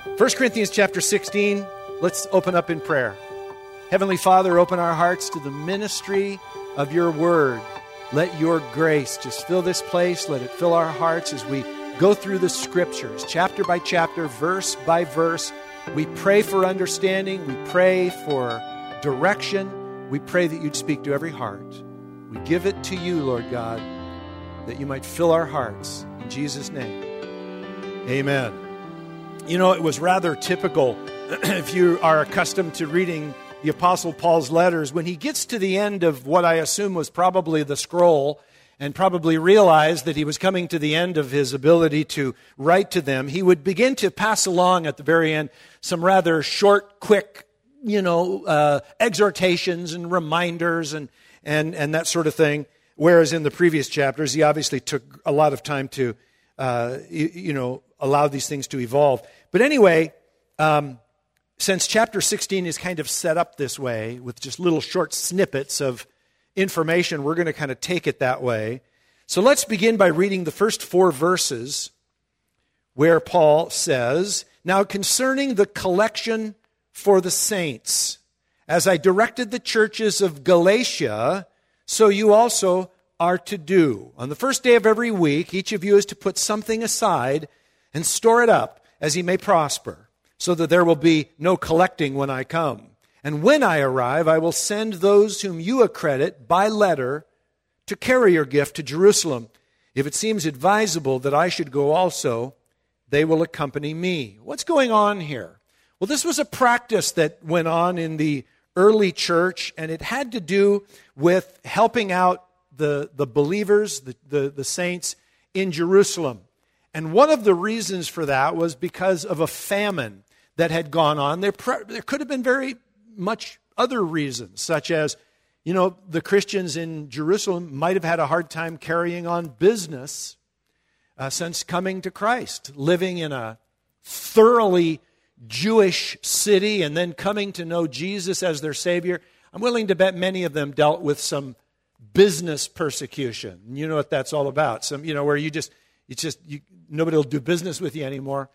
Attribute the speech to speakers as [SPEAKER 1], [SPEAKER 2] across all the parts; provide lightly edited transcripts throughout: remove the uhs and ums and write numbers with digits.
[SPEAKER 1] 1 Corinthians chapter 16, let's open up in prayer. Heavenly Father, open our hearts to the ministry of your word. Let your grace just fill this place. Let it fill our hearts as we go through the scriptures, chapter by chapter, verse by verse. We pray for understanding. We pray for direction. We pray that you'd speak to every heart. We give it to you, Lord God, that you might fill our hearts. In Jesus' name, amen. You know, it was rather typical, if you are accustomed to reading the Apostle Paul's letters, when he gets to the end of what I assume was probably the scroll, and probably realized that he was coming to the end of his ability to write to them, he would begin to pass along at the very end some rather short, quick, exhortations and reminders and that sort of thing. Whereas in the previous chapters, he obviously took a lot of time to, allow these things to evolve. But anyway, since chapter 16 is kind of set up this way, with just little short snippets of information, we're going to kind of take it that way. So let's begin by reading the first 4 verses where Paul says, "Now concerning the collection for the saints, as I directed the churches of Galatia, so you also are to do. On the first day of every week, each of you is to put something aside and store it up as he may prosper, so that there will be no collecting when I come. And when I arrive, I will send those whom you accredit by letter to carry your gift to Jerusalem. If it seems advisable that I should go also, they will accompany me." What's going on here? Well, this was a practice that went on in the early church, and it had to do with helping out the believers, the saints in Jerusalem. And one of the reasons for that was because of a famine that had gone on. There could have been very much other reasons, such as, the Christians in Jerusalem might have had a hard time carrying on business since coming to Christ, living in a thoroughly Jewish city and then coming to know Jesus as their Savior. I'm willing to bet many of them dealt with some business persecution. You know what that's all about. Where nobody will do business with you anymore.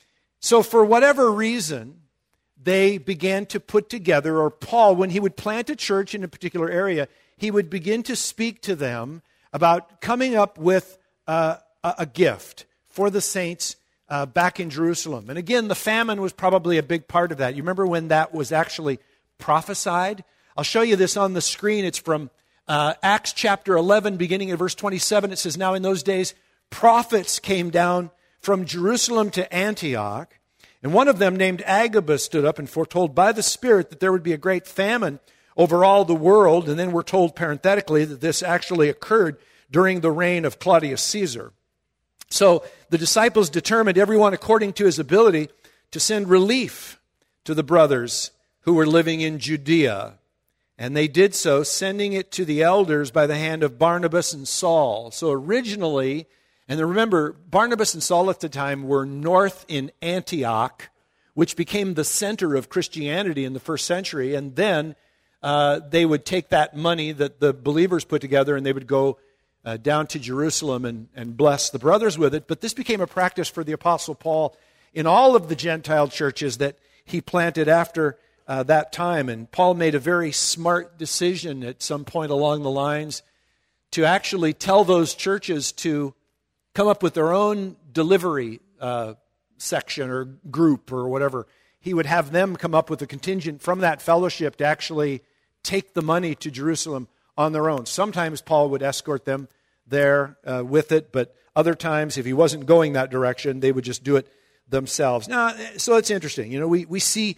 [SPEAKER 1] So for whatever reason, they began to put together, or Paul, when he would plant a church in a particular area, he would begin to speak to them about coming up with a gift for the saints back in Jerusalem. And again, the famine was probably a big part of that. You remember when that was actually prophesied? I'll show you this on the screen. It's from Acts chapter 11, beginning at verse 27. It says, "Now in those days, prophets came down from Jerusalem to Antioch, and one of them named Agabus stood up and foretold by the Spirit that there would be a great famine over all the world." And then we're told parenthetically that this actually occurred during the reign of Claudius Caesar. So the disciples determined, everyone according to his ability, to send relief to the brothers who were living in Judea. And they did so, sending it to the elders by the hand of Barnabas and Saul. So originally, and remember, Barnabas and Saul at the time were north in Antioch, which became the center of Christianity in the first century. And then they would take that money that the believers put together and they would go down to Jerusalem and bless the brothers with it. But this became a practice for the Apostle Paul in all of the Gentile churches that he planted after that time. And Paul made a very smart decision at some point along the lines to actually tell those churches to come up with their own delivery section or group or whatever. He would have them come up with a contingent from that fellowship to actually take the money to Jerusalem on their own. Sometimes Paul would escort them there with it, but other times, if he wasn't going that direction, they would just do it themselves. Now, so it's interesting. We see,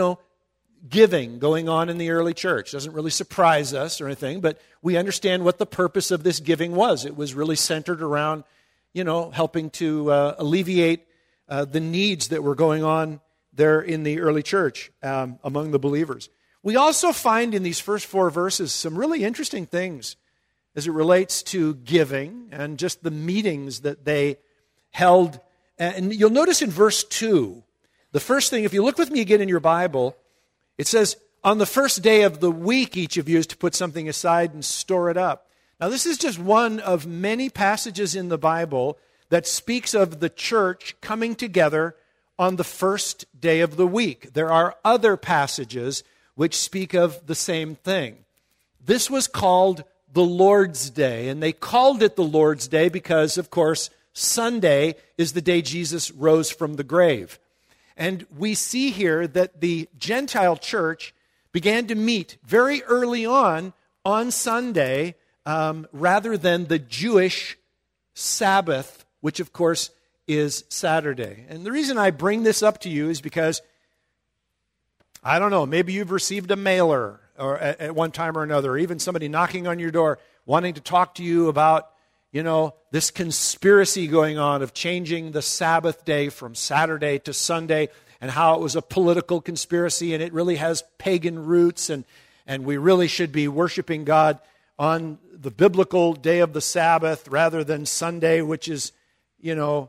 [SPEAKER 1] giving going on in the early church. Doesn't really surprise us or anything, but we understand what the purpose of this giving was. It was really centered around, helping to alleviate the needs that were going on there in the early church among the believers. We also find in these first 4 verses some really interesting things as it relates to giving and just the meetings that they held. And you'll notice in verse 2, the first thing, if you look with me again in your Bible, it says, "On the first day of the week, each of you is to put something aside and store it up." Now, this is just one of many passages in the Bible that speaks of the church coming together on the first day of the week. There are other passages which speak of the same thing. This was called the Lord's Day, and they called it the Lord's Day because, of course, Sunday is the day Jesus rose from the grave. And we see here that the Gentile church began to meet very early on Sunday, rather than the Jewish Sabbath, which, of course, is Saturday. And the reason I bring this up to you is because, I don't know, maybe you've received a mailer or at one time or another, or even somebody knocking on your door wanting to talk to you about, this conspiracy going on of changing the Sabbath day from Saturday to Sunday, and how it was a political conspiracy and it really has pagan roots, and we really should be worshiping God on the biblical day of the Sabbath rather than Sunday, which is, you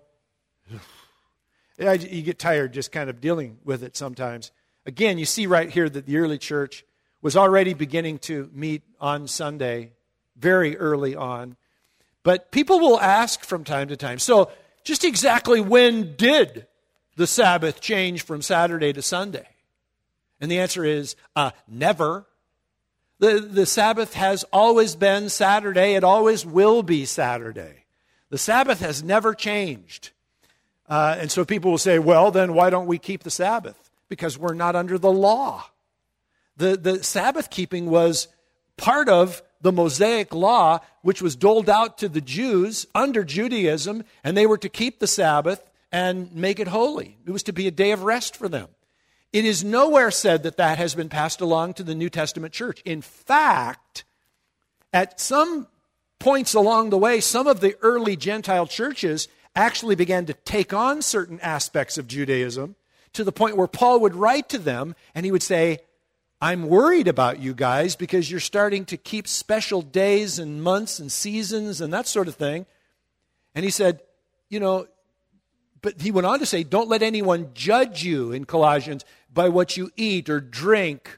[SPEAKER 1] get tired just kind of dealing with it sometimes. Again, you see right here that the early church was already beginning to meet on Sunday very early on. But people will ask from time to time, so just exactly when did the Sabbath change from Saturday to Sunday? And the answer is never. The Sabbath has always been Saturday. It always will be Saturday. The Sabbath has never changed. And so people will say, well, then why don't we keep the Sabbath? Because we're not under the law. The Sabbath keeping was part of the Mosaic law, which was doled out to the Jews under Judaism, and they were to keep the Sabbath and make it holy. It was to be a day of rest for them. It is nowhere said that that has been passed along to the New Testament church. In fact, at some points along the way, some of the early Gentile churches actually began to take on certain aspects of Judaism to the point where Paul would write to them and he would say, I'm worried about you guys because you're starting to keep special days and months and seasons and that sort of thing. And he said, but he went on to say, don't let anyone judge you in Colossians by what you eat or drink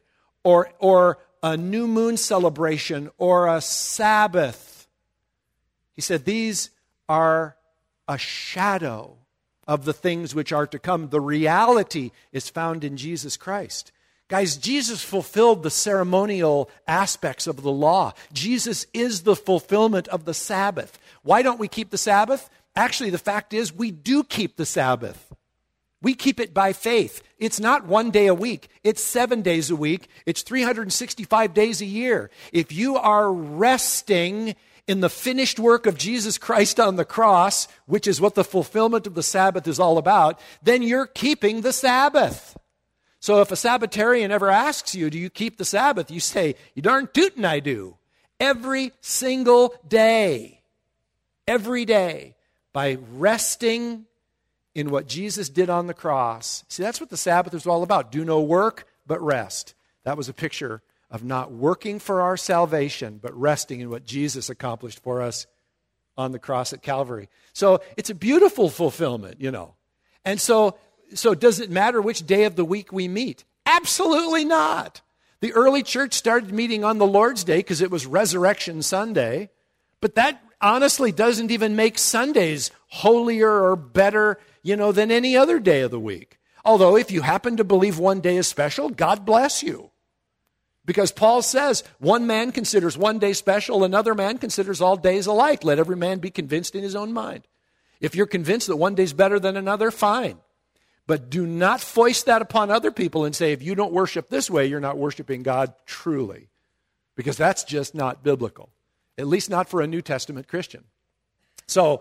[SPEAKER 1] or a new moon celebration or a Sabbath. He said, these are a shadow of the things which are to come. The reality is found in Jesus Christ. Guys, Jesus fulfilled the ceremonial aspects of the law. Jesus is the fulfillment of the Sabbath. Why don't we keep the Sabbath? Actually, the fact is we do keep the Sabbath. We keep it by faith. It's not one day a week. It's 7 days a week. It's 365 days a year. If you are resting in the finished work of Jesus Christ on the cross, which is what the fulfillment of the Sabbath is all about, then you're keeping the Sabbath. So if a Sabbatarian ever asks you, do you keep the Sabbath? You say, you darn tootin' I do. Every single day. Every day. By resting in what Jesus did on the cross. See, that's what the Sabbath is all about. Do no work, but rest. That was a picture of not working for our salvation, but resting in what Jesus accomplished for us on the cross at Calvary. So it's a beautiful fulfillment, And so does it matter which day of the week we meet? Absolutely not. The early church started meeting on the Lord's Day because it was Resurrection Sunday, but that honestly doesn't even make Sundays holier or better, than any other day of the week. Although if you happen to believe one day is special, God bless you. Because Paul says, one man considers one day special, another man considers all days alike. Let every man be convinced in his own mind. If you're convinced that one day's better than another, fine. But do not foist that upon other people and say, if you don't worship this way, you're not worshiping God truly. Because that's just not biblical. At least not for a New Testament Christian. So,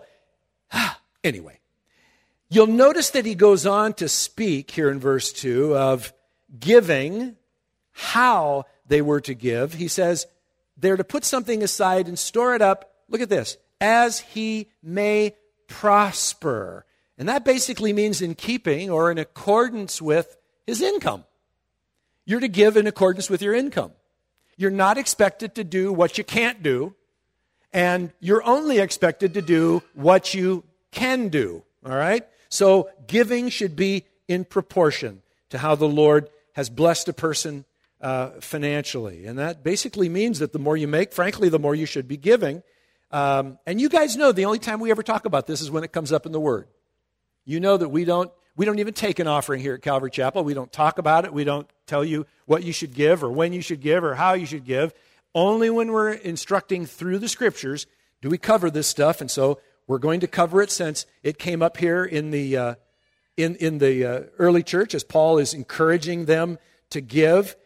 [SPEAKER 1] anyway. You'll notice that he goes on to speak here in verse 2 of giving, how they were to give. He says they're to put something aside and store it up, look at this, as he may prosper. And that basically means in keeping or in accordance with his income. You're to give in accordance with your income. You're not expected to do what you can't do, and you're only expected to do what you can do, all right? So giving should be in proportion to how the Lord has blessed a person financially. And that basically means that the more you make, frankly, the more you should be giving. And you guys know the only time we ever talk about this is when it comes up in the Word. You know that we don't We don't even take an offering here at Calvary Chapel. We don't talk about it. We don't tell you what you should give or when you should give or how you should give. Only when we're instructing through the Scriptures do we cover this stuff. And so we're going to cover it since it came up here in the early church as Paul is encouraging them to give.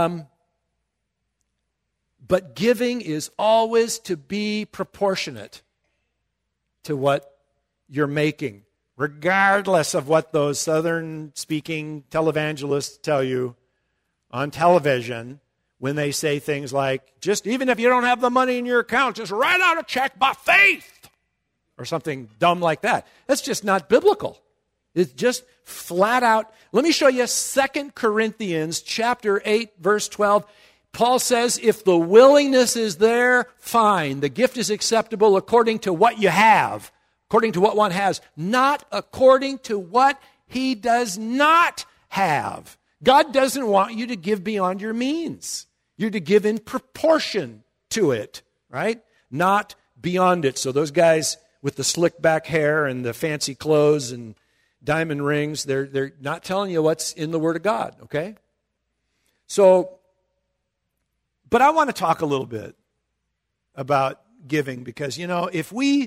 [SPEAKER 1] But giving is always to be proportionate to what you're making, regardless of what those Southern-speaking televangelists tell you on television when they say things like, just even if you don't have the money in your account, just write out a check by faith, or something dumb like that. That's just not biblical. It's just flat out. Let me show you 2 Corinthians chapter 8, verse 12. Paul says, if the willingness is there, fine. The gift is acceptable according to what you have, according to what one has, not according to what he does not have. God doesn't want you to give beyond your means. You're to give in proportion to it, right? Not beyond it. So those guys with the slick back hair and the fancy clothes and diamond rings, they're not telling you what's in the Word of God, okay? So, but I want to talk a little bit about giving because, you know, if we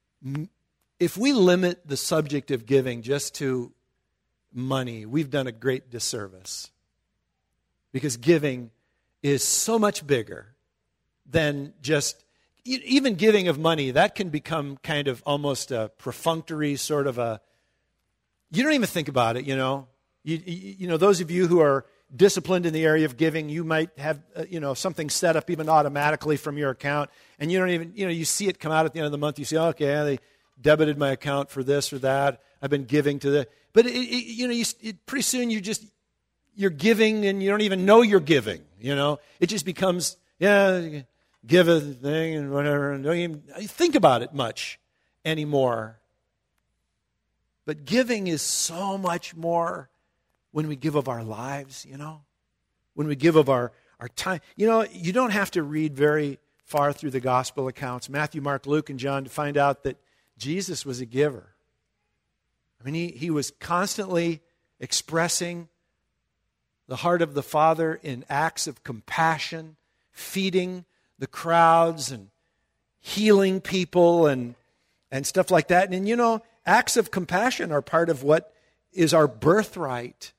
[SPEAKER 1] limit the subject of giving just to money, we've done a great disservice. Because giving is so much bigger than just, even giving of money, that can become kind of almost a perfunctory sort of a, you don't even think about it, you know. You know, those of you who are disciplined in the area of giving, you might have, something set up even automatically from your account, and you don't even, you see it come out at the end of the month. You say, okay, they debited my account for this or that. I've been giving to the, but pretty soon you're giving and you don't even know you're giving. You know, it just becomes, give a thing and whatever, and don't even think about it much anymore. But giving is so much more when we give of our lives, when we give of our time. You don't have to read very far through the gospel accounts, Matthew, Mark, Luke, and John, to find out that Jesus was a giver. I mean, he was constantly expressing the heart of the Father in acts of compassion, feeding the crowds and healing people and stuff like that. And, acts of compassion are part of what is our birthright,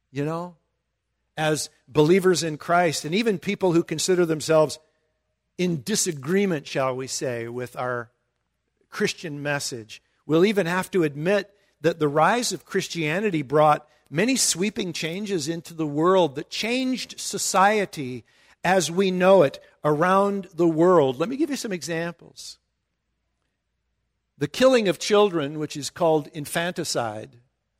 [SPEAKER 1] as believers in Christ. And even people who consider themselves in disagreement, shall we say, with our Christian message will even have to admit that the rise of Christianity brought many sweeping changes into the world that changed society as we know it around the world. Let me give you some examples. The killing of children, which is called infanticide,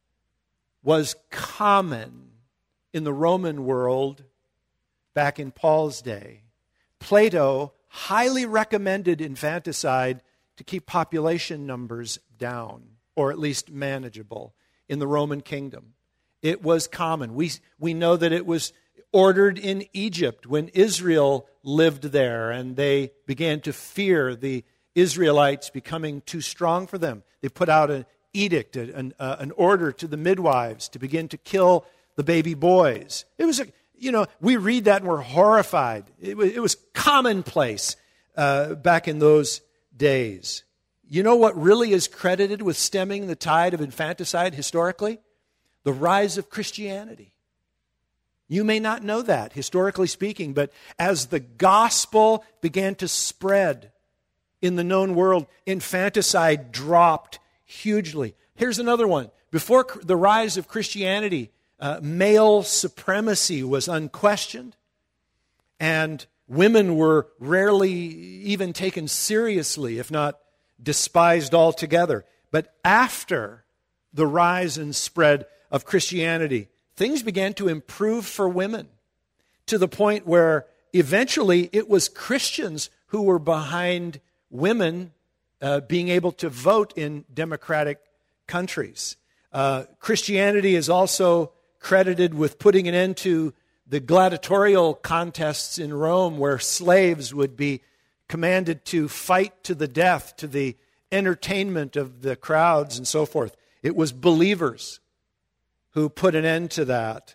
[SPEAKER 1] was common in the Roman world back in Paul's day. Plato highly recommended infanticide to keep population numbers down, or at least manageable, in the Roman kingdom. It was common. We know that it was ordered in Egypt when Israel lived there, and they began to fear the Israelites becoming too strong for them. They put out an edict, an order to the midwives to begin to kill the baby boys. It was, we read that and we're horrified. It was commonplace back in those days. You know what really is credited with stemming the tide of infanticide historically? The rise of Christianity. You may not know that, historically speaking, but as the gospel began to spread in the known world, infanticide dropped hugely. Here's another one. Before the rise of Christianity, male supremacy was unquestioned, and women were rarely even taken seriously, if not despised altogether. But after the rise and spread of Christianity, things began to improve for women to the point where eventually it was Christians who were behind women being able to vote in democratic countries. Christianity is also credited with putting an end to the gladiatorial contests in Rome where slaves would be commanded to fight to the death, to the entertainment of the crowds and so forth. It was believers who put an end to that.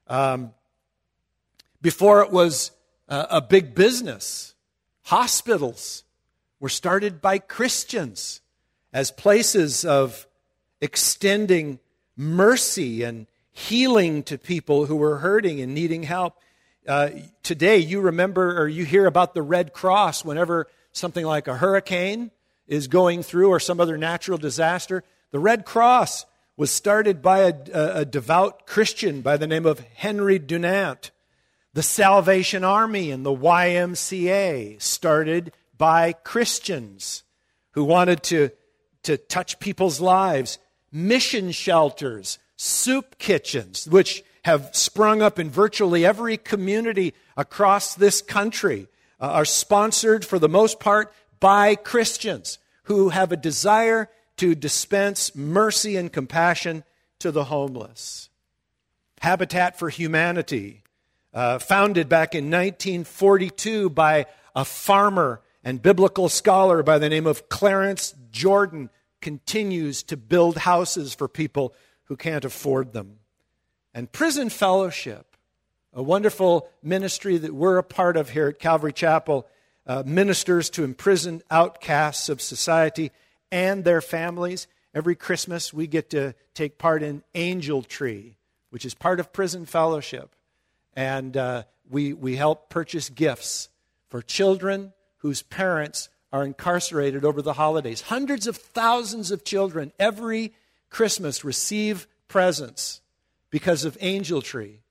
[SPEAKER 1] Before it was a big business, hospitals were started by Christians as places of extending mercy and healing to people who were hurting and needing help. Today, you remember or you hear about the Red Cross whenever something like a hurricane is going through or some other natural disaster. The Red Cross was started by a devout Christian by the name of Henry Dunant. The Salvation Army and the YMCA started by Christians who wanted to touch people's lives. Mission shelters, soup kitchens, which have sprung up in virtually every community across this country, are sponsored for the most part by Christians who have a desire to dispense mercy and compassion to the homeless. Habitat for Humanity, founded back in 1942 by a farmer and biblical scholar by the name of Clarence Jordan, continues to build houses for people who can't afford them. And Prison Fellowship, a wonderful ministry that we're a part of here at Calvary Chapel, ministers to imprisoned outcasts of society and their families. Every Christmas we get to take part in Angel Tree, which is part of Prison Fellowship. And we help purchase gifts for children whose parents are incarcerated over the holidays. Hundreds of thousands of children every Christmas receive presents because of Angel Tree.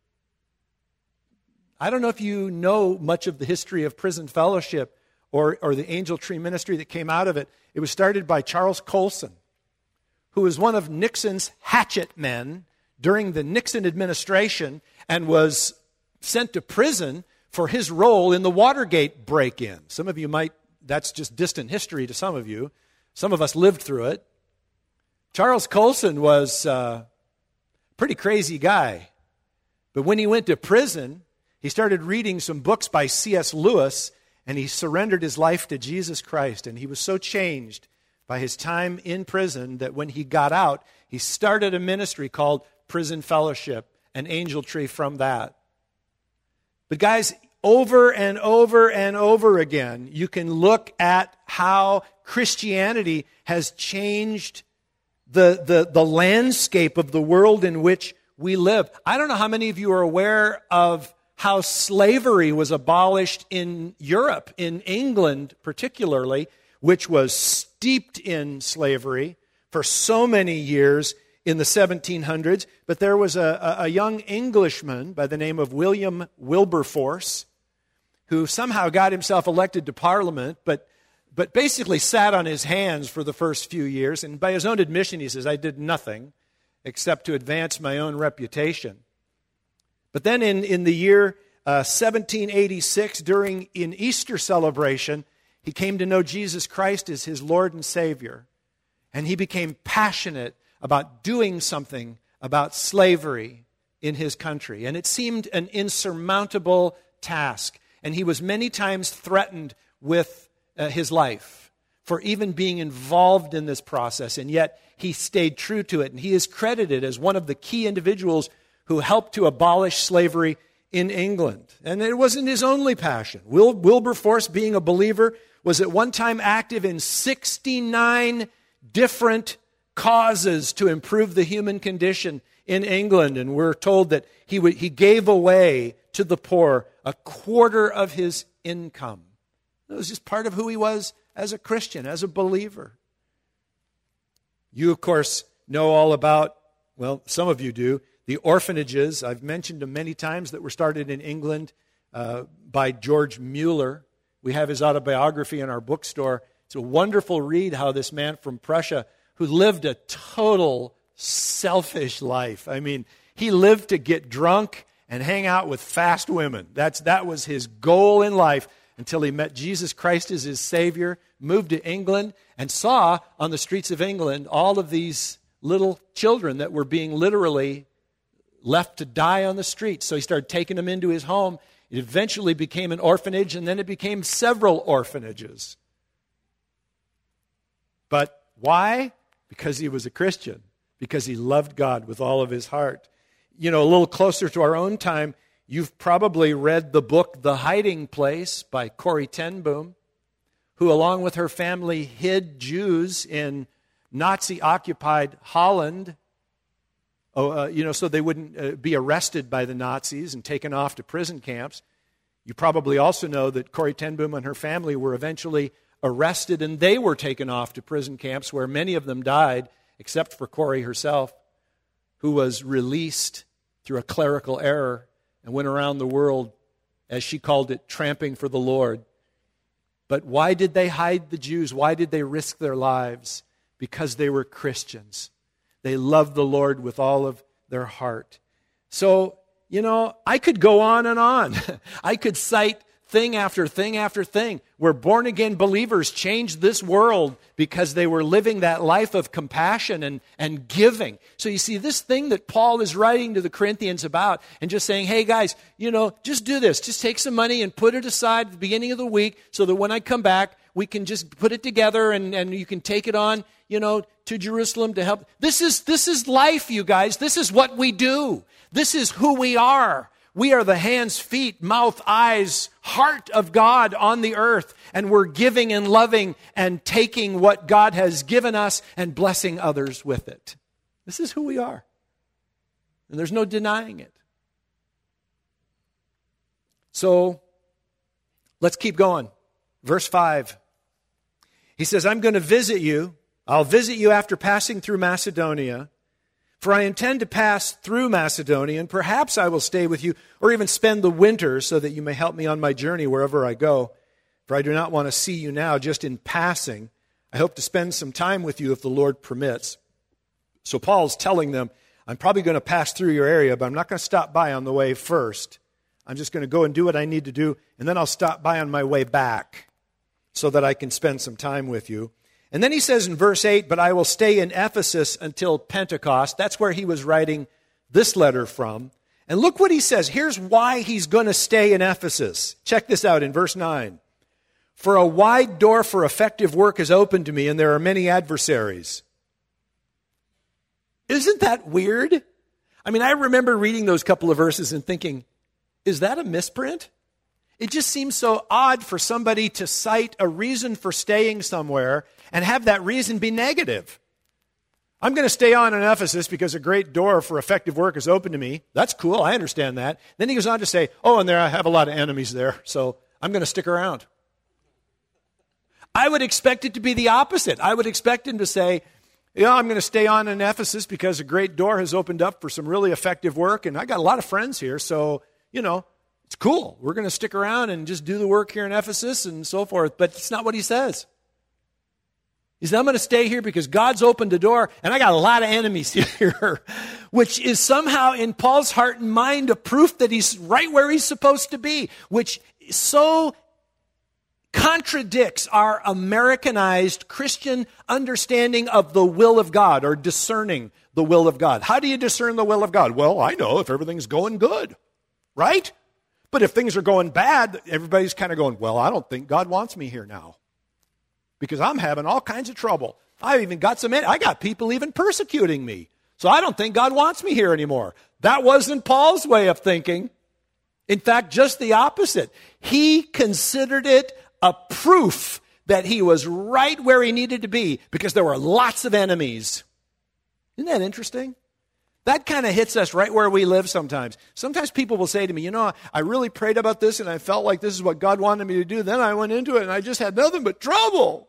[SPEAKER 1] I don't know if you know much of the history of Prison Fellowship or the Angel Tree ministry that came out of it. It was started by Charles Colson, who was one of Nixon's hatchet men during the Nixon administration and was sent to prison for his role in the Watergate break-in. Some of you might, that's just distant history to some of you. Some of us lived through it. Charles Colson was a pretty crazy guy. But when he went to prison, he started reading some books by C.S. Lewis, and he surrendered his life to Jesus Christ. And he was so changed by his time in prison that when he got out, he started a ministry called Prison Fellowship, an Angel Tree from that. But guys, over and over and over again, you can look at how Christianity has changed the landscape of the world in which we live. I don't know how many of you are aware of how slavery was abolished in Europe, in England particularly, which was steeped in slavery for so many years in the 1700s. But there was a young Englishman by the name of William Wilberforce who somehow got himself elected to Parliament, but basically sat on his hands for the first few years. And by his own admission, he says, I did nothing except to advance my own reputation. But then in the year 1786, during an Easter celebration, he came to know Jesus Christ as his Lord and Savior. And he became passionate about doing something about slavery in his country. And it seemed an insurmountable task. And he was many times threatened with his life for even being involved in this process. And yet he stayed true to it. And he is credited as one of the key individuals who helped to abolish slavery in England. And it wasn't his only passion. Wilberforce, being a believer, was at one time active in 69 different causes to improve the human condition in England. And we're told that he gave away to the poor a quarter of his income. It was just part of who he was as a Christian, as a believer. You, of course, know all about, well, some of you do, the orphanages. I've mentioned them many times that were started in England by George Mueller. We have his autobiography in our bookstore. It's a wonderful read how this man from Prussia, who lived a total selfish life. I mean, he lived to get drunk and hang out with fast women. That was his goal in life until he met Jesus Christ as his Savior, moved to England, and saw on the streets of England all of these little children that were being literally left to die on the streets. So he started taking them into his home. It eventually became an orphanage, and then it became several orphanages. But why? Because he was a Christian, because he loved God with all of his heart. a little closer to our own time, you've probably read the book The Hiding Place by Corrie ten Boom, who along with her family hid Jews in Nazi-occupied Holland, so they wouldn't be arrested by the Nazis and taken off to prison camps. You probably also know that Corrie ten Boom and her family were eventually arrested, and they were taken off to prison camps where many of them died, except for Corrie herself, who was released through a clerical error and went around the world, as she called it, tramping for the Lord. But why did they hide the Jews? Why did they risk their lives? Because they were Christians. They loved the Lord with all of their heart. So, I could go on and on. I could cite thing after thing after thing where born-again believers changed this world because they were living that life of compassion and giving. So you see, this thing that Paul is writing to the Corinthians about and just saying, hey guys, just do this. Just take some money and put it aside at the beginning of the week so that when I come back, we can just put it together and you can take it on, to Jerusalem to help. This is life, you guys. This is what we do. This is who we are. We are the hands, feet, mouth, eyes, heart of God on the earth, and we're giving and loving and taking what God has given us and blessing others with it. This is who we are. And there's no denying it. So, let's keep going. Verse 5. He says, I'm going to visit you. I'll visit you after passing through Macedonia. For I intend to pass through Macedonia, and perhaps I will stay with you, or even spend the winter, so that you may help me on my journey wherever I go. For I do not want to see you now just in passing. I hope to spend some time with you if the Lord permits. So Paul's telling them, I'm probably going to pass through your area, but I'm not going to stop by on the way first. I'm just going to go and do what I need to do, and then I'll stop by on my way back so that I can spend some time with you. And then he says in verse 8, but I will stay in Ephesus until Pentecost. That's where he was writing this letter from. And look what he says. Here's why he's going to stay in Ephesus. Check this out in verse 9. For a wide door for effective work is open to me, and there are many adversaries. Isn't that weird? I mean, I remember reading those couple of verses and thinking, is that a misprint? It just seems so odd for somebody to cite a reason for staying somewhere and have that reason be negative. I'm going to stay on in Ephesus because a great door for effective work is open to me. That's cool. I understand that. Then he goes on to say, and there I have a lot of enemies there, so I'm going to stick around. I would expect it to be the opposite. I would expect him to say, I'm going to stay on in Ephesus because a great door has opened up for some really effective work, and I got a lot of friends here, so, it's cool. We're going to stick around and just do the work here in Ephesus and so forth. But it's not what he says. He says, I'm going to stay here because God's opened the door and I got a lot of enemies here, which is somehow in Paul's heart and mind a proof that he's right where he's supposed to be, which so contradicts our Americanized Christian understanding of the will of God or discerning the will of God. How do you discern the will of God? Well, I know if everything's going good, right? But if things are going bad, everybody's kind of going, well, I don't think God wants me here now because I'm having all kinds of trouble. I got people even persecuting me. So I don't think God wants me here anymore. That wasn't Paul's way of thinking. In fact, just the opposite. He considered it a proof that he was right where he needed to be because there were lots of enemies. Isn't that interesting? That kind of hits us right where we live sometimes. Sometimes people will say to me, I really prayed about this and I felt like this is what God wanted me to do. Then I went into it and I just had nothing but trouble.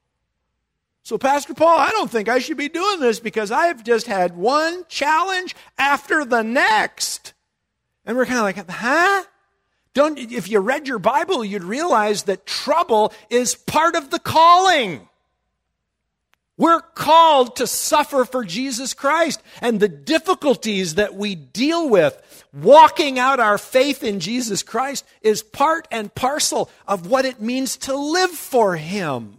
[SPEAKER 1] So Pastor Paul, I don't think I should be doing this because I've just had one challenge after the next. And we're kind of like, huh? If you read your Bible, you'd realize that trouble is part of the calling. We're called to suffer for Jesus Christ, and the difficulties that we deal with walking out our faith in Jesus Christ is part and parcel of what it means to live for Him.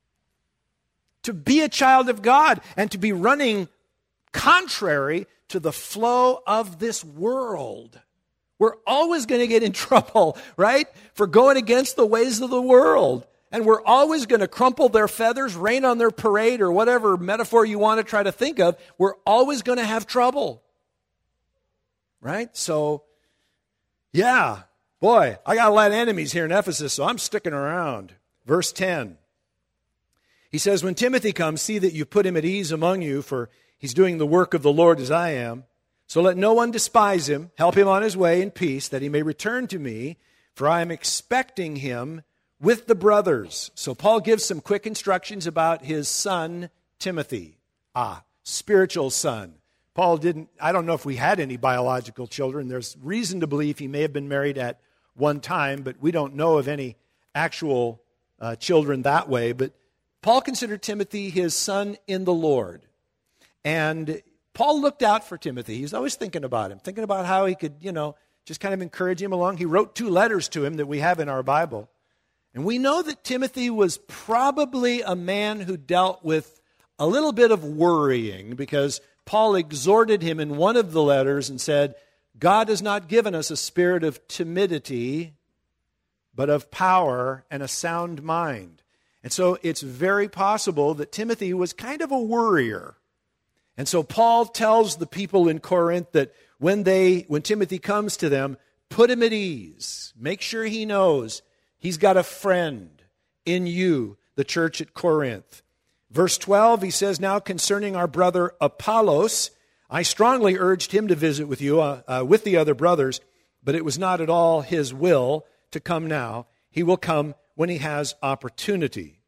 [SPEAKER 1] To be a child of God and to be running contrary to the flow of this world. We're always going to get in trouble, right? For going against the ways of the world. And we're always going to crumple their feathers, rain on their parade, or whatever metaphor you want to try to think of. We're always going to have trouble. right? So, yeah, boy, I got a lot of enemies here in Ephesus, so I'm sticking around. Verse 10. He says, when Timothy comes, see that you put him at ease among you, for he's doing the work of the Lord as I am. So let no one despise him. Help him on his way in peace, that he may return to me, for I am expecting him with the brothers. So Paul gives some quick instructions about his son, Timothy. Spiritual son. Paul I don't know if we had any biological children. There's reason to believe he may have been married at one time, but we don't know of any actual children that way. But Paul considered Timothy his son in the Lord. And Paul looked out for Timothy. He was always thinking about him, thinking about how he could, just kind of encourage him along. He wrote 2 letters to him that we have in our Bible. And we know that Timothy was probably a man who dealt with a little bit of worrying, because Paul exhorted him in one of the letters and said, God has not given us a spirit of timidity, but of power and a sound mind. And so it's very possible that Timothy was kind of a worrier. And so Paul tells the people in Corinth that when Timothy comes to them, put him at ease. Make sure he knows he's got a friend in you, the church at Corinth. Verse 12, he says, now concerning our brother Apollos, I strongly urged him to visit with you, with the other brothers, but it was not at all his will to come now. He will come when he has opportunity.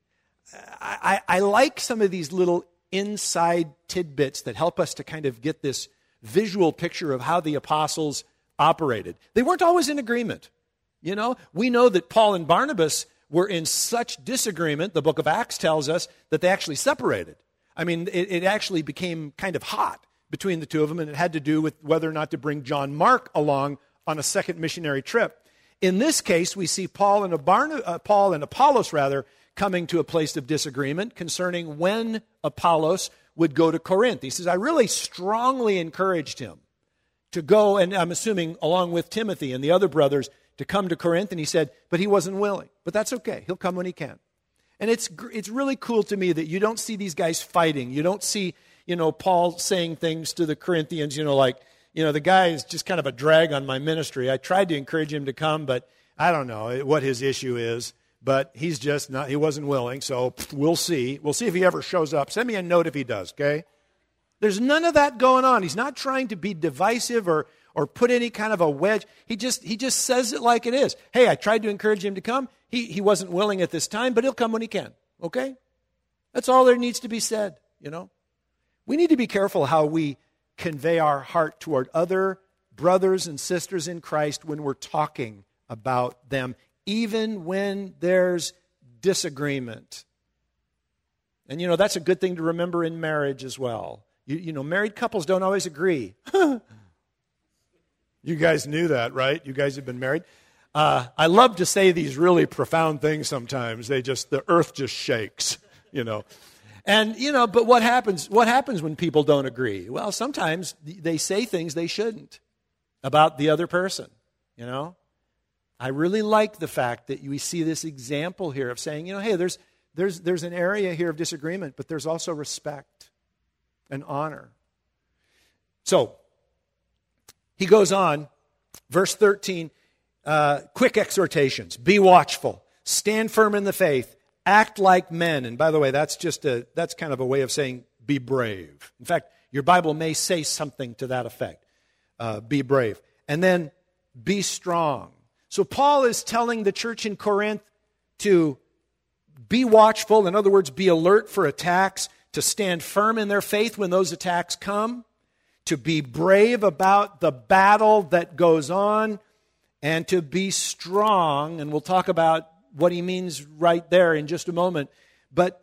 [SPEAKER 1] I like some of these little inside tidbits that help us to kind of get this visual picture of how the apostles operated. They weren't always in agreement. We know that Paul and Barnabas were in such disagreement, the book of Acts tells us, that they actually separated. I mean, it actually became kind of hot between the two of them, and it had to do with whether or not to bring John Mark along on a second missionary trip. In this case, we see Paul and Apollos coming to a place of disagreement concerning when Apollos would go to Corinth. He says, I really strongly encouraged him to go, and I'm assuming along with Timothy and the other brothers, to come to Corinth, and he said, but he wasn't willing. But that's okay. He'll come when he can. And it's really cool to me that you don't see these guys fighting. You don't see, Paul saying things to the Corinthians, the guy is just kind of a drag on my ministry. I tried to encourage him to come, but I don't know what his issue is. But he's just not, he wasn't willing, so we'll see. We'll see if he ever shows up. Send me a note if he does, okay? There's none of that going on. He's not trying to be divisive or put any kind of a wedge. He just says it like it is. Hey, I tried to encourage him to come. He wasn't willing at this time, but he'll come when he can, okay? That's all there needs to be said, We need to be careful how we convey our heart toward other brothers and sisters in Christ when we're talking about them, even when there's disagreement. And, that's a good thing to remember in marriage as well. Married couples don't always agree. You guys knew that, right? You guys have been married. I love to say these really profound things sometimes. The earth just shakes, And, but what happens when people don't agree? Well, sometimes they say things they shouldn't about the other person, I really like the fact that we see this example here of saying, hey, there's an area here of disagreement, but there's also respect and honor. So, he goes on, verse 13, quick exhortations. Be watchful, stand firm in the faith, act like men. And by the way, that's kind of a way of saying be brave. In fact, your Bible may say something to that effect. Be brave. And then be strong. So Paul is telling the church in Corinth to be watchful, in other words, be alert for attacks, to stand firm in their faith when those attacks come, to be brave about the battle that goes on, and to be strong. And we'll talk about what he means right there in just a moment. But,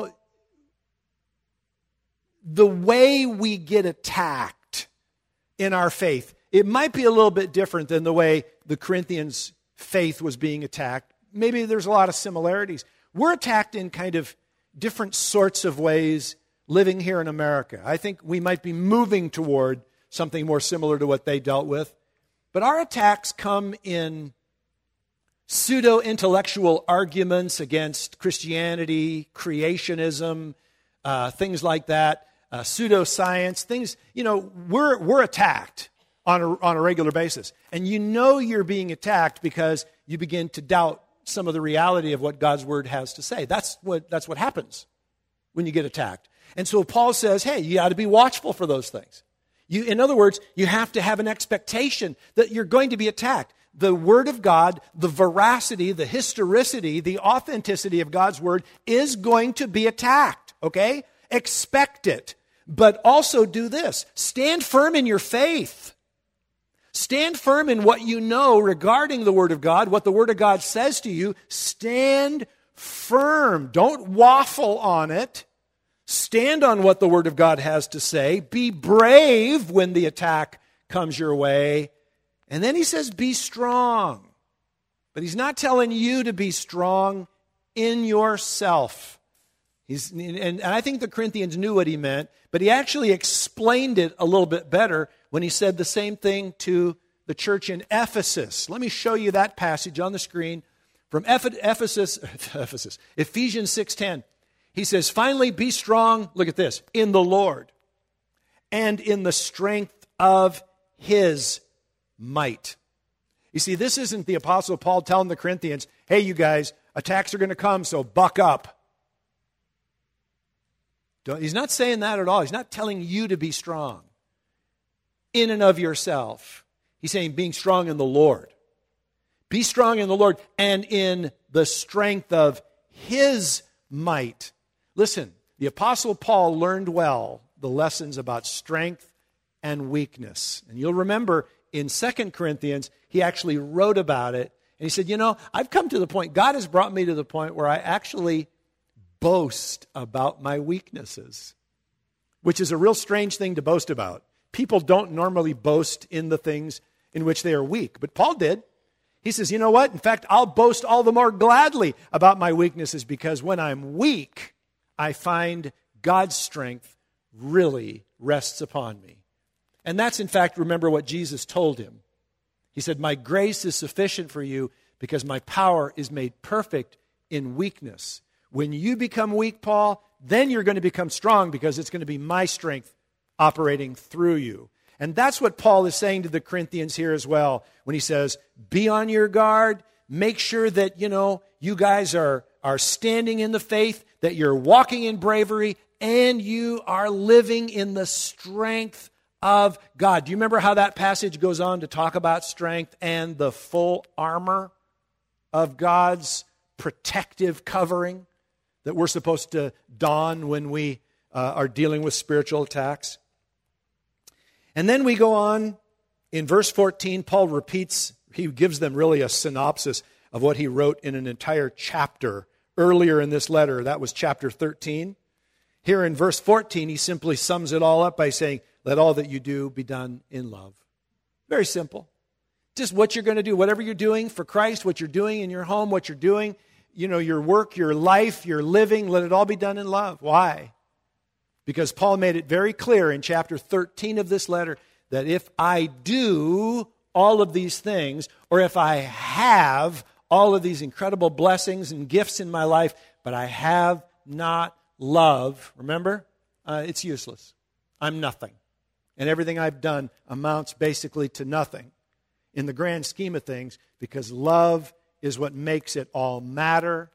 [SPEAKER 1] the way we get attacked in our faith, it might be a little bit different than the way the Corinthians' faith was being attacked. Maybe there's a lot of similarities. We're attacked in kind of different sorts of ways living here in America. I think we might be moving toward something more similar to what they dealt with. But our attacks come in pseudo-intellectual arguments against Christianity, creationism, things like that, pseudoscience, things, we're attacked on a regular basis. And you know you're being attacked because you begin to doubt some of the reality of what God's Word has to say. That's what happens when you get attacked. And so Paul says, hey, you got to be watchful for those things. In other words, you have to have an expectation that you're going to be attacked. The Word of God, the veracity, the historicity, the authenticity of God's Word is going to be attacked, okay? Expect it. But also do this. Stand firm in your faith. Stand firm in what you know regarding the Word of God, what the Word of God says to you. Stand firm. Don't waffle on it. Stand on what the Word of God has to say. Be brave when the attack comes your way. And then he says, be strong. But he's not telling you to be strong in yourself. And I think the Corinthians knew what he meant, but he actually explained it a little bit better when he said the same thing to the church in Ephesus. Let me show you that passage on the screen from Ephesians 6:10. He says, finally, be strong, look at this, in the Lord and in the strength of His might. You see, this isn't the Apostle Paul telling the Corinthians, hey, you guys, attacks are going to come, so buck up. He's not saying that at all. He's not telling you to be strong in and of yourself. He's saying being strong in the Lord. Be strong in the Lord and in the strength of His might. Listen, the Apostle Paul learned well the lessons about strength and weakness. And you'll remember in 2 Corinthians, he actually wrote about it. And he said, I've come to the point, God has brought me to the point where I actually boast about my weaknesses, which is a real strange thing to boast about. People don't normally boast in the things in which they are weak, but Paul did. He says, you know what? In fact, I'll boast all the more gladly about my weaknesses because when I'm weak, I find God's strength really rests upon me. And that's, in fact, remember what Jesus told him. He said, my grace is sufficient for you because my power is made perfect in weakness. When you become weak, Paul, then you're going to become strong because it's going to be my strength operating through you. And that's what Paul is saying to the Corinthians here as well when he says, be on your guard, make sure that, you guys are standing in the faith, that you're walking in bravery, and you are living in the strength of God. Do you remember how that passage goes on to talk about strength and the full armor of God's protective covering that we're supposed to don when we are dealing with spiritual attacks? And then we go on in verse 14, Paul repeats, he gives them really a synopsis of what he wrote in an entire chapter earlier in this letter. That was chapter 13. Here in verse 14, he simply sums it all up by saying, let all that you do be done in love. Very simple. Just what you're going to do, whatever you're doing for Christ, what you're doing in your home, what you're doing, your work, your life, your living, let it all be done in love. Why? Because Paul made it very clear in chapter 13 of this letter that if I do all of these things, or if I have all of these incredible blessings and gifts in my life, but I have not love, remember, it's useless. I'm nothing. And everything I've done amounts basically to nothing in the grand scheme of things, because love is what makes it all matter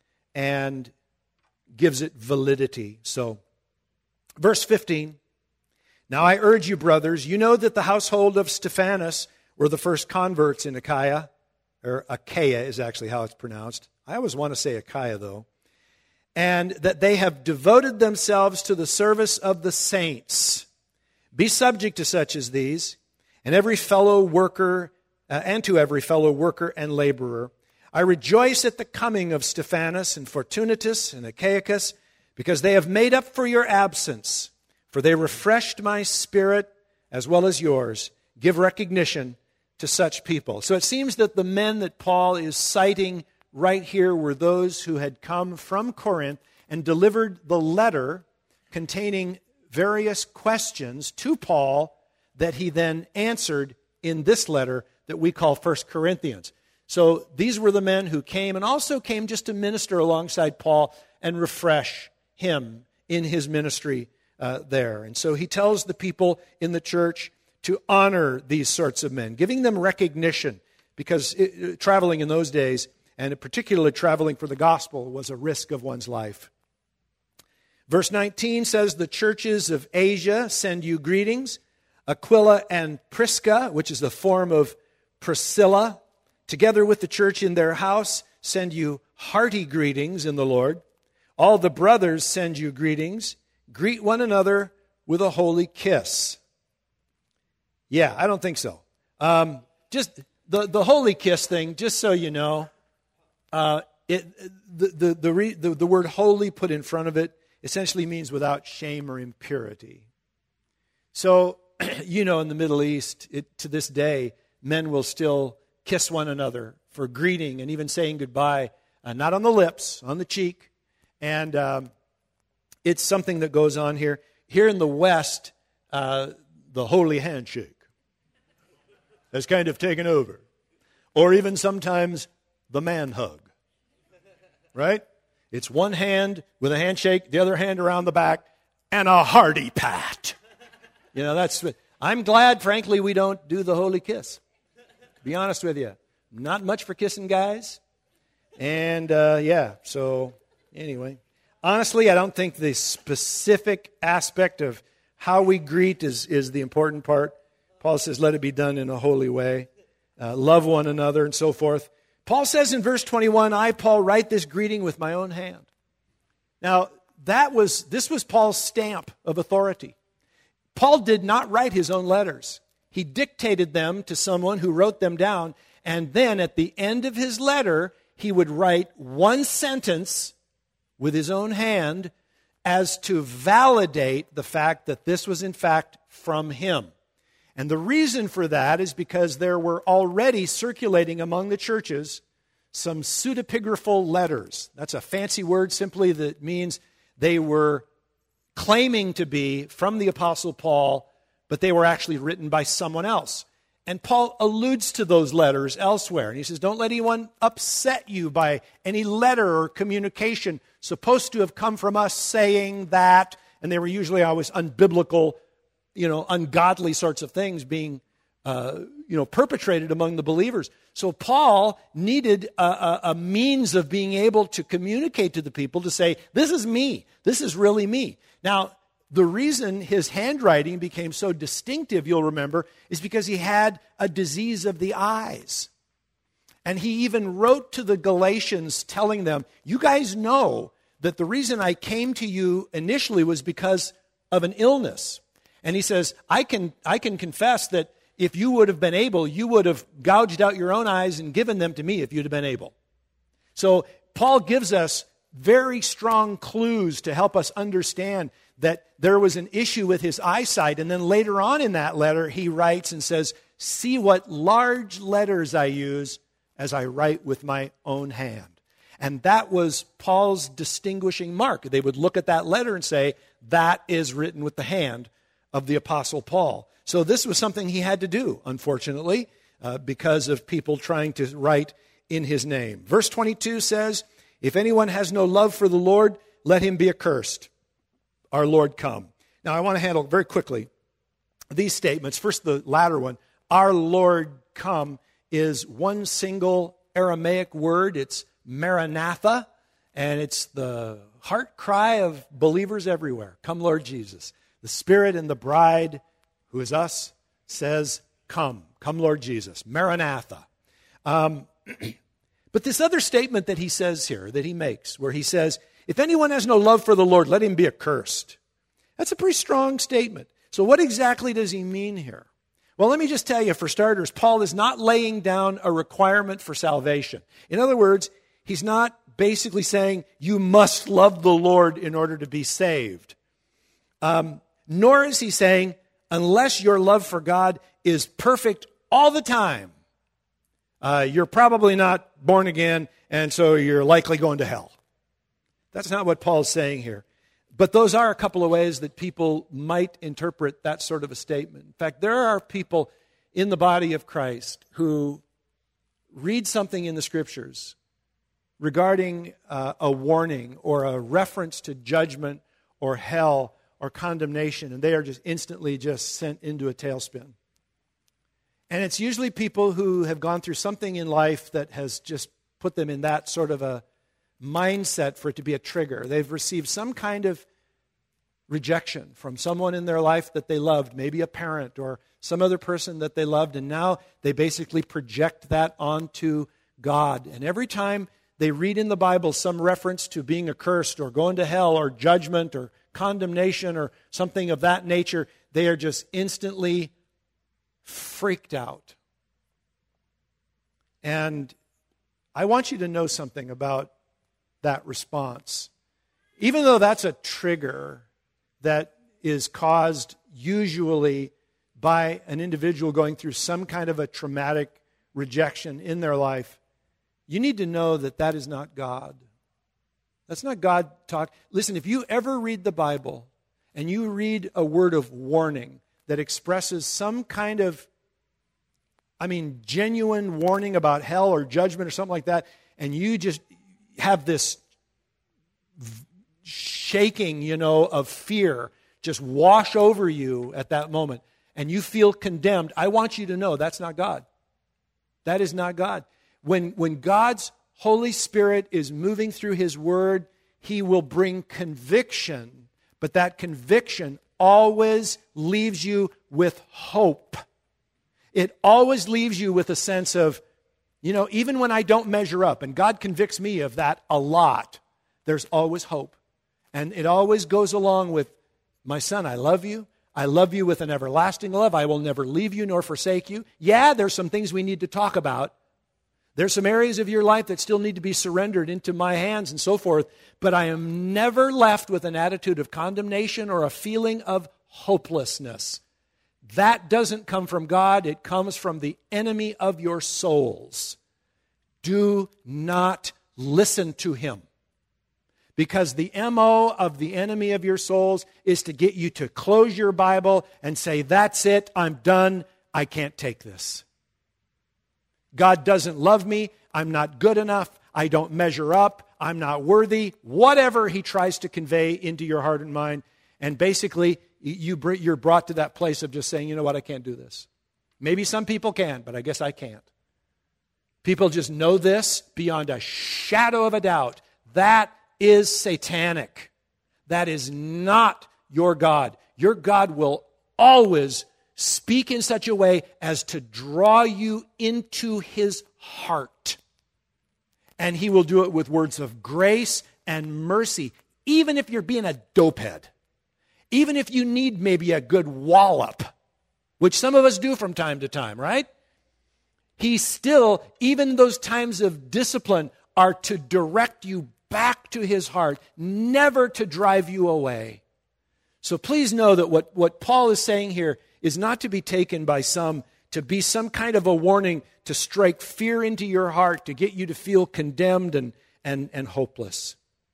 [SPEAKER 1] and gives it validity. So, verse 15, now I urge you, brothers, you know that the household of Stephanas were the first converts in Achaia, or Achaia is actually how it's pronounced. I always want to say Achaia, though. And that they have devoted themselves to the service of the saints. Be subject to such as these, and every fellow worker, and to every fellow worker and laborer. I rejoice at the coming of Stephanas and Fortunatus and Achaicus, because they have made up for your absence. For they refreshed my spirit as well as yours. Give recognition to such people. So it seems that the men that Paul is citing right here were those who had come from Corinth and delivered the letter containing various questions to Paul that he then answered in this letter that we call 1 Corinthians. So these were the men who came and also came just to minister alongside Paul and refresh him in his ministry there. And so he tells the people in the church to honor these sorts of men, giving them recognition, because traveling in those days, and particularly traveling for the gospel, was a risk of one's life. Verse 19 says, the churches of Asia send you greetings. Aquila and Prisca, which is the form of Priscilla, together with the church in their house, send you hearty greetings in the Lord. All the brothers send you greetings. Greet one another with a holy kiss. Yeah, I don't think so. Just the holy kiss thing, just so you know, the word holy put in front of it essentially means without shame or impurity. So, you know, in the Middle East, to this day, men will still kiss one another for greeting and even saying goodbye, not on the lips, on the cheek. And it's something that goes on here. Here in the West, the holy handshake has kind of taken over. Or even sometimes the man hug. Right? It's one hand with a handshake, the other hand around the back, and a hearty pat. You know, I'm glad, frankly, we don't do the holy kiss. To be honest with you. Not much for kissing guys. And, so anyway. Honestly, I don't think the specific aspect of how we greet is the important part. Paul says, let it be done in a holy way. Love one another and so forth. Paul says in verse 21, I, Paul, write this greeting with my own hand. Now, this was Paul's stamp of authority. Paul did not write his own letters. He dictated them to someone who wrote them down, and then at the end of his letter, he would write one sentence with his own hand as to validate the fact that this was in fact from him. And the reason for that is because there were already circulating among the churches some pseudepigraphal letters. That's a fancy word simply that means they were claiming to be from the Apostle Paul, but they were actually written by someone else. And Paul alludes to those letters elsewhere. And he says, don't let anyone upset you by any letter or communication supposed to have come from us saying that. And they were usually always unbiblical, ungodly sorts of things being, perpetrated among the believers. So Paul needed a means of being able to communicate to the people to say, this is me. This is really me. Now, the reason his handwriting became so distinctive, you'll remember, is because he had a disease of the eyes. And he even wrote to the Galatians telling them, you guys know that the reason I came to you initially was because of an illness. And he says, I can confess that if you would have been able, you would have gouged out your own eyes and given them to me if you'd have been able. So Paul gives us very strong clues to help us understand that there was an issue with his eyesight. And then later on in that letter, he writes and says, see what large letters I use as I write with my own hand. And that was Paul's distinguishing mark. They would look at that letter and say, that is written with the hand of the Apostle Paul. So this was something he had to do, unfortunately, because of people trying to write in his name. Verse 22 says, if anyone has no love for the Lord, let him be accursed. Our Lord come. Now, I want to handle very quickly these statements. First, the latter one, our Lord come, is one single Aramaic word. It's Maranatha, and it's the heart cry of believers everywhere. Come, Lord Jesus. The Spirit and the bride, who is us, says, come. Come, Lord Jesus. Maranatha. But this other statement that he says here, that he makes, where he says, if anyone has no love for the Lord, let him be accursed. That's a pretty strong statement. So what exactly does he mean here? Well, let me just tell you, for starters, Paul is not laying down a requirement for salvation. In other words, he's not basically saying you must love the Lord in order to be saved. Nor is he saying, unless your love for God is perfect all the time, you're probably not born again, and so you're likely going to hell. That's not what Paul's saying here. But those are a couple of ways that people might interpret that sort of a statement. In fact, there are people in the body of Christ who read something in the Scriptures regarding a warning or a reference to judgment or hell or condemnation, and they are just instantly just sent into a tailspin. And it's usually people who have gone through something in life that has just put them in that sort of a mindset for it to be a trigger. They've received some kind of rejection from someone in their life that they loved, maybe a parent or some other person that they loved, and now they basically project that onto God. And every time they read in the Bible some reference to being accursed or going to hell or judgment or condemnation or something of that nature, they are just instantly freaked out. And I want you to know something about that response. Even though that's a trigger that is caused usually by an individual going through some kind of a traumatic rejection in their life, you need to know that that is not God. That's not God talk. Listen, if you ever read the Bible and you read a word of warning that expresses some kind of, genuine warning about hell or judgment or something like that, and you just have this shaking, of fear just wash over you at that moment, and you feel condemned, I want you to know that's not God. That is not God. When God's Holy Spirit is moving through His Word, He will bring conviction, but that conviction always leaves you with hope. It always leaves you with a sense of, even when I don't measure up, and God convicts me of that a lot, there's always hope. And it always goes along with, my son, I love you. I love you with an everlasting love. I will never leave you nor forsake you. Yeah, there's some things we need to talk about. There's some areas of your life that still need to be surrendered into my hands and so forth, but I am never left with an attitude of condemnation or a feeling of hopelessness. That doesn't come from God. It comes from the enemy of your souls. Do not listen to him. Because the MO of the enemy of your souls is to get you to close your Bible and say, that's it, I'm done, I can't take this. God doesn't love me, I'm not good enough, I don't measure up, I'm not worthy, whatever he tries to convey into your heart and mind. And basically, you're brought to that place of just saying, you know what, I can't do this. Maybe some people can, but I guess I can't. People just know this beyond a shadow of a doubt. That is satanic. That is not your God. Your God will always speak in such a way as to draw you into his heart. And he will do it with words of grace and mercy, even if you're being a dopehead. Even if you need maybe a good wallop, which some of us do from time to time, right? He still, even those times of discipline, are to direct you back to his heart, never to drive you away. So please know that what Paul is saying here is not to be taken by some, to be some kind of a warning to strike fear into your heart, to get you to feel condemned and hopeless.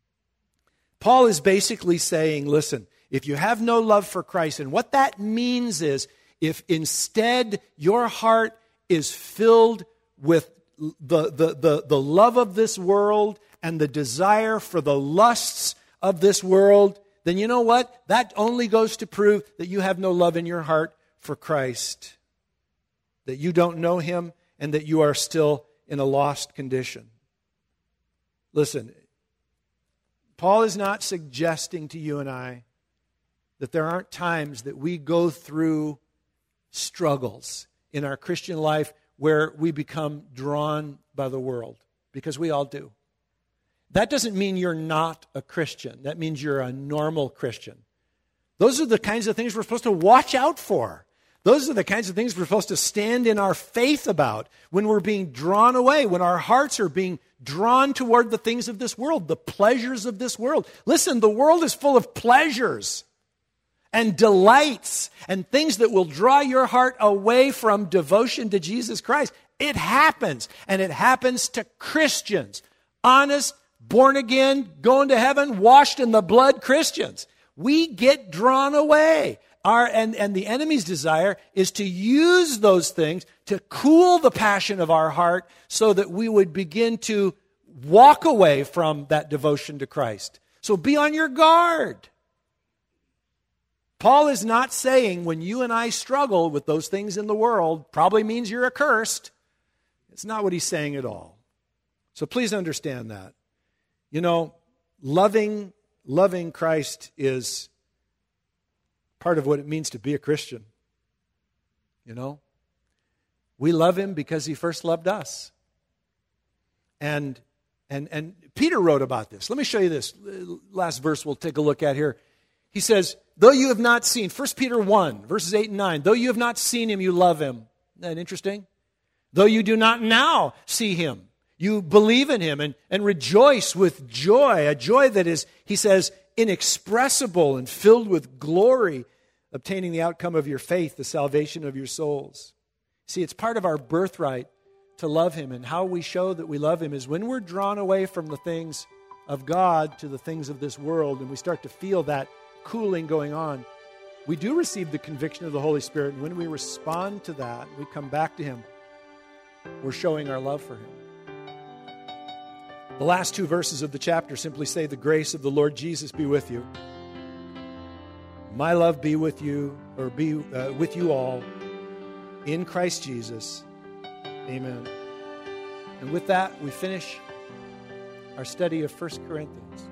[SPEAKER 1] Paul is basically saying, listen, if you have no love for Christ, and what that means is, if instead your heart is filled with the love of this world and the desire for the lusts of this world, then you know what? That only goes to prove that you have no love in your heart for Christ, that you don't know him, and that you are still in a lost condition. Listen, Paul is not suggesting to you and I that there aren't times that we go through struggles in our Christian life where we become drawn by the world, because we all do. That doesn't mean you're not a Christian. That means you're a normal Christian. Those are the kinds of things we're supposed to watch out for. Those are the kinds of things we're supposed to stand in our faith about when we're being drawn away, when our hearts are being drawn toward the things of this world, the pleasures of this world. Listen, the world is full of pleasures and delights and things that will draw your heart away from devotion to Jesus Christ. It happens, and it happens to Christians. Honest, born again, going to heaven, washed in the blood Christians. We get drawn away. And the enemy's desire is to use those things to cool the passion of our heart so that we would begin to walk away from that devotion to Christ. So be on your guard. Paul is not saying when you and I struggle with those things in the world, probably means you're accursed. It's not what he's saying at all. So please understand that. You know, loving Christ is part of what it means to be a Christian. You know, we love him because he first loved us. And Peter wrote about this. Let me show you this. Last verse we'll take a look at here. He says, though you have not seen, 1 Peter 1, verses 8 and 9, though you have not seen him, you love him. Isn't that interesting? Though you do not now see him, you believe in him and rejoice with joy, a joy that is, he says, inexpressible and filled with glory, obtaining the outcome of your faith, the salvation of your souls. See, it's part of our birthright to love him, and how we show that we love him is when we're drawn away from the things of God to the things of this world, and we start to feel that cooling going on. We do receive the conviction of the Holy Spirit, and when we respond to that, we come back to him, we're showing our love for him. The last two verses of the chapter simply say, the grace of the Lord Jesus be with you. My love be with you, or be with you all, in Christ Jesus. Amen. And with that, we finish our study of 1 Corinthians.